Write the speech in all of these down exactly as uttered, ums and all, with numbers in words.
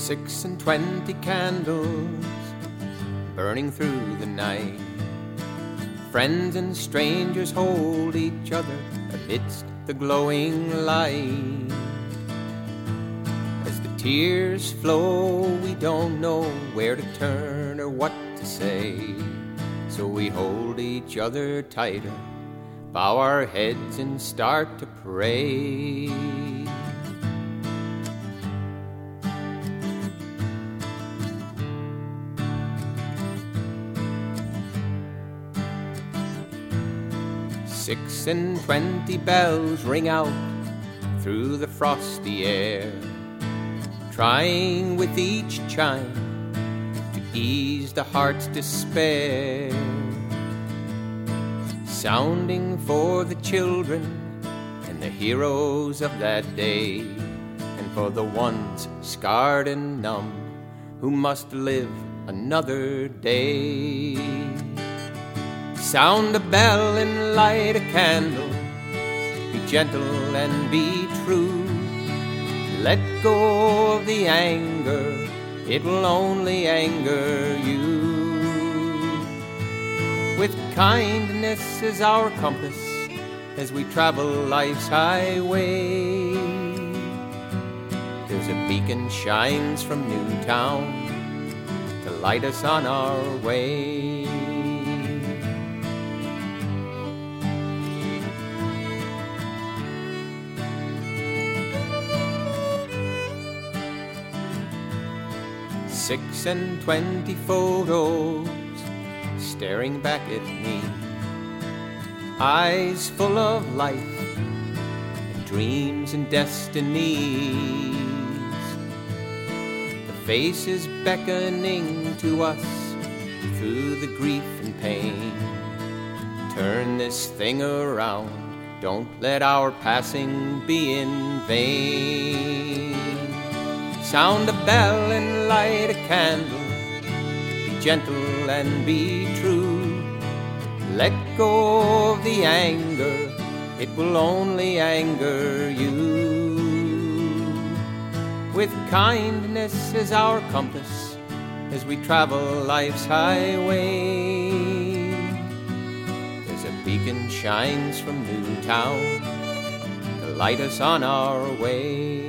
Six and twenty candles burning through the night. Friends and strangers hold each other amidst the glowing light. As the tears flow, we don't know where to turn or what to say, so we hold each other tighter, bow our heads and start to pray. Six and twenty bells ring out through the frosty air, trying with each chime to ease the heart's despair, sounding for the children and the heroes of that day, and for the ones scarred and numb who must live another day. Sound a bell and light a candle, be gentle and be true. Let go of the anger, it will only anger you. With kindness as our compass, as we travel life's highway, there's a beacon shines from Newtown to light us on our way. Six and twenty photos staring back at me, eyes full of life and dreams and destinies. The faces beckoning to us through the grief and pain. Turn this thing around, don't let our passing be in vain. Sound a bell and light a candle, be gentle and be true. Let go of the anger, it will only anger you. With kindness as our compass, as we travel life's highway, there's a beacon shines from Newtown to light us on our way.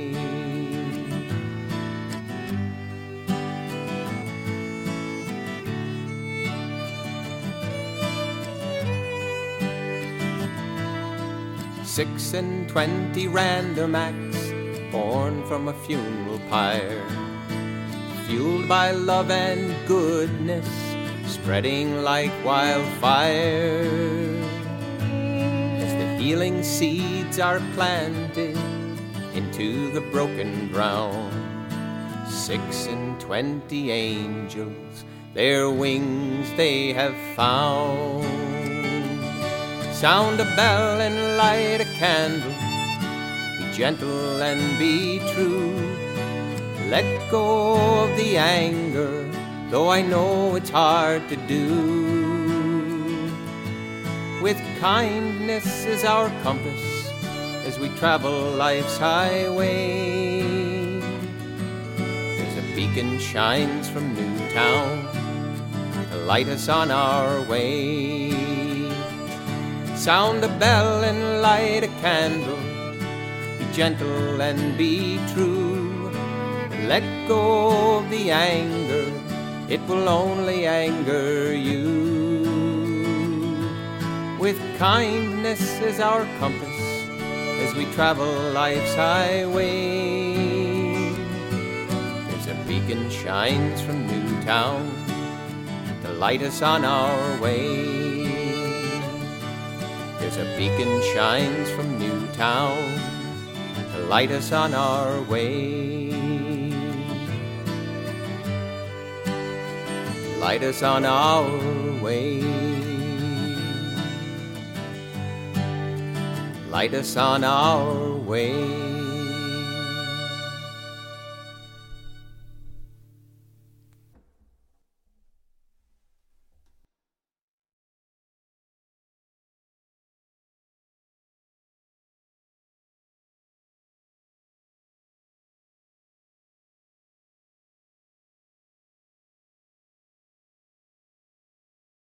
Six and twenty random acts born from a funeral pyre, fueled by love and goodness, spreading like wildfire. As the healing seeds are planted into the broken ground, six and twenty angels, their wings they have found. Sound a bell and light a candle, be gentle and be true. Let go of the anger, though I know it's hard to do. With kindness as our compass, as we travel life's highway, there's a beacon shines from Newtown to light us on our way. Sound a bell and light a candle, be gentle and be true. Let go of the anger, it will only anger you. With kindness as our compass, as we travel life's highway, there's a beacon shines from Newtown to light us on our way. There's a beacon shines from Newtown to light us on our way. Light us on our way. Light us on our way.